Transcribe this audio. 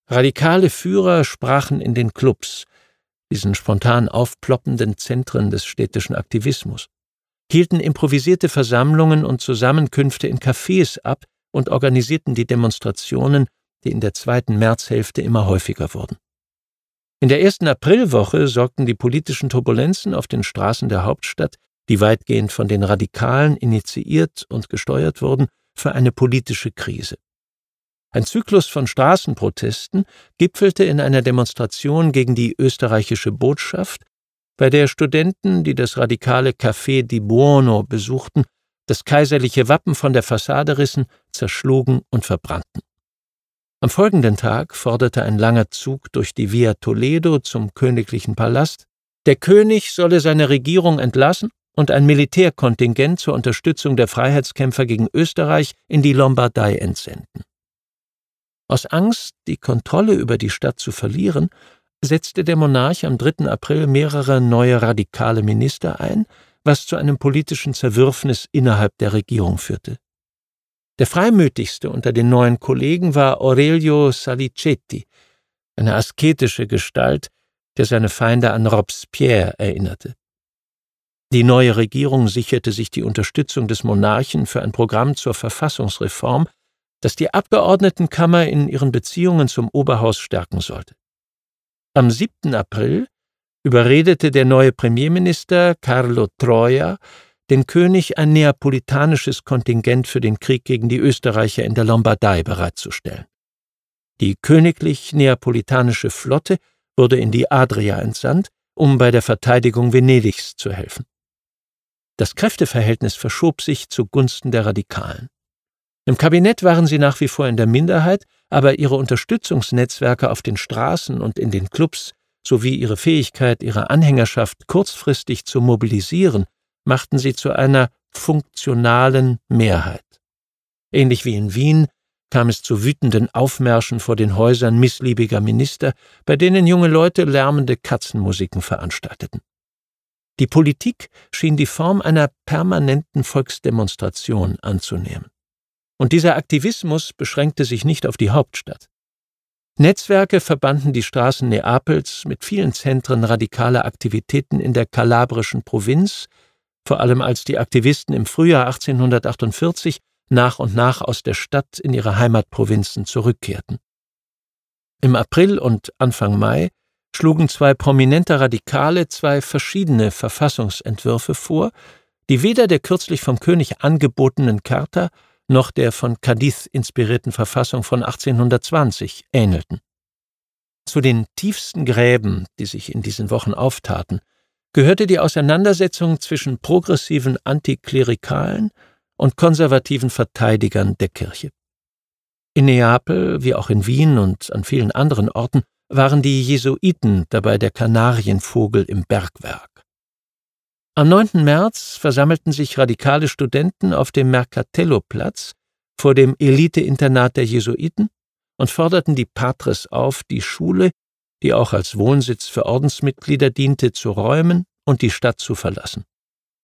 Radikale Führer sprachen in den Clubs, diesen spontan aufploppenden Zentren des städtischen Aktivismus, hielten improvisierte Versammlungen und Zusammenkünfte in Cafés ab und organisierten die Demonstrationen, die in der zweiten Märzhälfte immer häufiger wurden. In der ersten Aprilwoche sorgten die politischen Turbulenzen auf den Straßen der Hauptstadt, die weitgehend von den Radikalen initiiert und gesteuert wurden, für eine politische Krise. Ein Zyklus von Straßenprotesten gipfelte in einer Demonstration gegen die österreichische Botschaft, bei der Studenten, die das radikale Café di Buono besuchten, das kaiserliche Wappen von der Fassade rissen, zerschlugen und verbrannten. Am folgenden Tag forderte ein langer Zug durch die Via Toledo zum königlichen Palast, der König solle seine Regierung entlassen und ein Militärkontingent zur Unterstützung der Freiheitskämpfer gegen Österreich in die Lombardei entsenden. Aus Angst, die Kontrolle über die Stadt zu verlieren, setzte der Monarch am 3. April mehrere neue radikale Minister ein, was zu einem politischen Zerwürfnis innerhalb der Regierung führte. Der freimütigste unter den neuen Kollegen war Aurelio Salicetti, eine asketische Gestalt, der seine Feinde an Robespierre erinnerte. Die neue Regierung sicherte sich die Unterstützung des Monarchen für ein Programm zur Verfassungsreform, das die Abgeordnetenkammer in ihren Beziehungen zum Oberhaus stärken sollte. Am 7. April überredete der neue Premierminister Carlo Troja den König, ein neapolitanisches Kontingent für den Krieg gegen die Österreicher in der Lombardei bereitzustellen. Die königlich-neapolitanische Flotte wurde in die Adria entsandt, um bei der Verteidigung Venedigs zu helfen. Das Kräfteverhältnis verschob sich zugunsten der Radikalen. Im Kabinett waren sie nach wie vor in der Minderheit, aber ihre Unterstützungsnetzwerke auf den Straßen und in den Clubs sowie ihre Fähigkeit, ihre Anhängerschaft kurzfristig zu mobilisieren, machten sie zu einer funktionalen Mehrheit. Ähnlich wie in Wien kam es zu wütenden Aufmärschen vor den Häusern missliebiger Minister, bei denen junge Leute lärmende Katzenmusiken veranstalteten. Die Politik schien die Form einer permanenten Volksdemonstration anzunehmen. Und dieser Aktivismus beschränkte sich nicht auf die Hauptstadt. Netzwerke verbanden die Straßen Neapels mit vielen Zentren radikaler Aktivitäten in der kalabrischen Provinz, vor allem als die Aktivisten im Frühjahr 1848 nach und nach aus der Stadt in ihre Heimatprovinzen zurückkehrten. Im April und Anfang Mai schlugen zwei prominente Radikale zwei verschiedene Verfassungsentwürfe vor, die weder der kürzlich vom König angebotenen Charta noch der von Cadiz inspirierten Verfassung von 1820 ähnelten. Zu den tiefsten Gräben, die sich in diesen Wochen auftaten, gehörte die Auseinandersetzung zwischen progressiven Antiklerikalen und konservativen Verteidigern der Kirche. In Neapel, wie auch in Wien und an vielen anderen Orten, waren die Jesuiten dabei der Kanarienvogel im Bergwerk. Am 9. März versammelten sich radikale Studenten auf dem Mercatello-Platz vor dem Elite-Internat der Jesuiten und forderten die Patres auf, die Schule, die auch als Wohnsitz für Ordensmitglieder diente, zu räumen und die Stadt zu verlassen.